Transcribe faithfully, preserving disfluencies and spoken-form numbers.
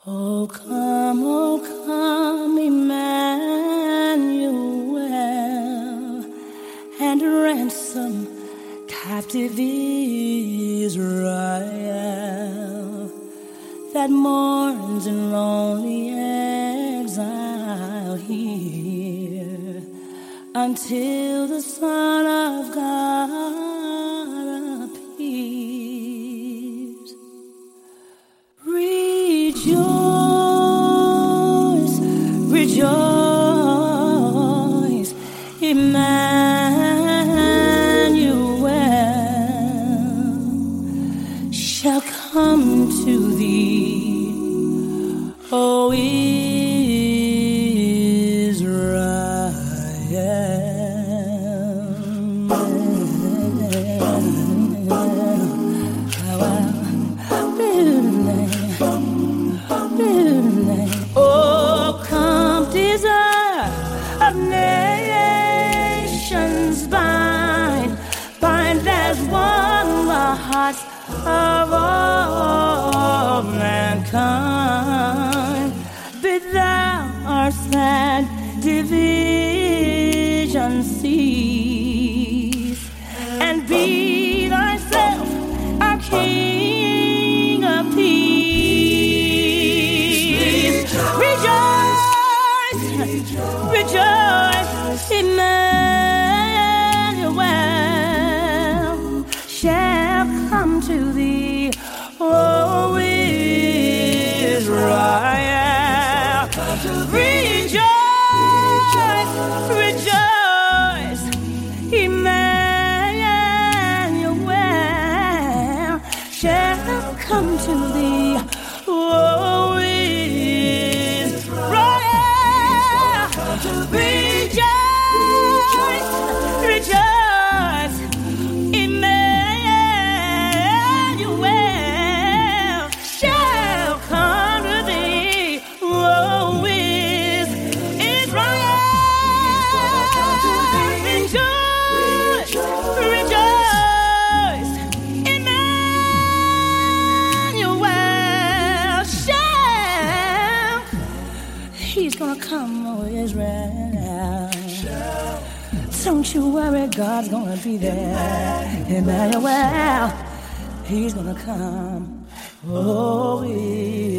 Oh, come, oh, come, Emmanuel, and ransom captive Israel that mourns in lonely exile here until the Son of God appears. Rejoice, rejoice, Emmanuel shall come to thee, O Oh, come, desire of nations, bind, bind as one the hearts of all mankind. Bid thou our sad division cease, and be thyself our King of peace. Rejoice, rejoice, Emmanuel shall come to thee, O Israel. Rejoice, rejoice, Emmanuel shall come to thee, O Rejoice, rejoice, Emmanuel shall come to thee, oh, is Israel. Rejoice, rejoice, Emmanuel shall. He's gonna come, oh, Israel. Don't you worry, God's gonna be there. Emmanuel, He's gonna come. Oh,